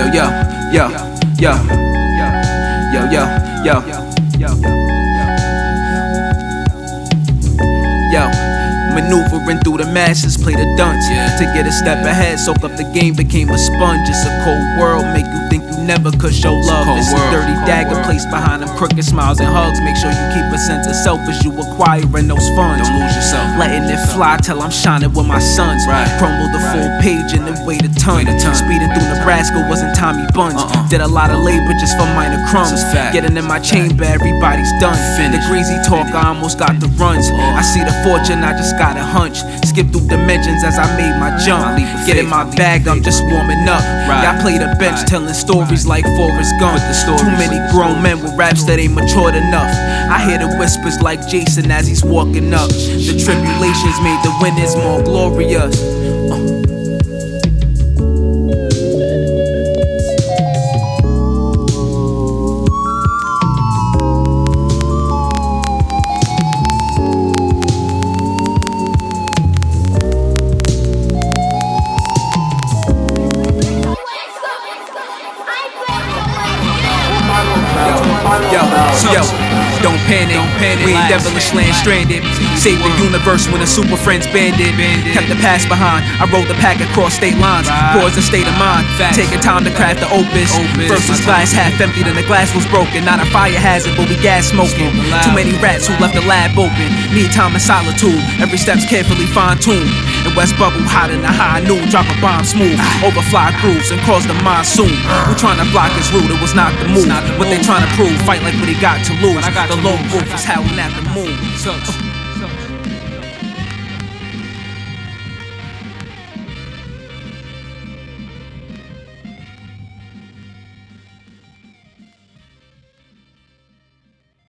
yo, yo, yo, yo, yo, yo, yo. Maneuvering through the masses, play the dunce. To get a step ahead, soak up the game, became a sponge. It's a cold world, make you think you never could show love. It's a dirty dagger placed behind them crooked smiles and hugs. Make sure you keep a sense of self as you acquiring those funds. Don't lose yourself. Letting it fly till I'm shining with my sons. Crumble the full page and then weigh the ton. Speeding through Nebraska wasn't Tommy Buns. Did a lot of labor just for minor crumbs. Getting in my chamber, everybody's done. The greasy talk, I almost got the runs. I see the fortune, I just got a hunch. Skip through dimensions as I made my jump. Get in my bag, I'm just warming up. Y'all play the bench, telling stories like Forrest Gump. Too many grown men with raps that ain't matured enough. I hear the whispers like Jason as he's walking up. The tribulations made the winners more glorious. Yo, don't panic, we ain't devilish land stranded. Save the universe when the super friends banded. Kept the past behind, I rolled the pack across state lines. Pause a state of mind, taking time to craft the opus. Versus glass half emptied and the glass was broken. Not a fire hazard, but we gas smoking. Too many rats who left the lab open. Need time and solitude, every step's carefully fine-tuned. In West Bubble, hot in the high noon. Drop a bomb smooth, overfly grooves and cause the monsoon. Who tryna block his route, it was not the move. What they tryna prove, fight like what he got to lose. The lone wolf is howling at the moon.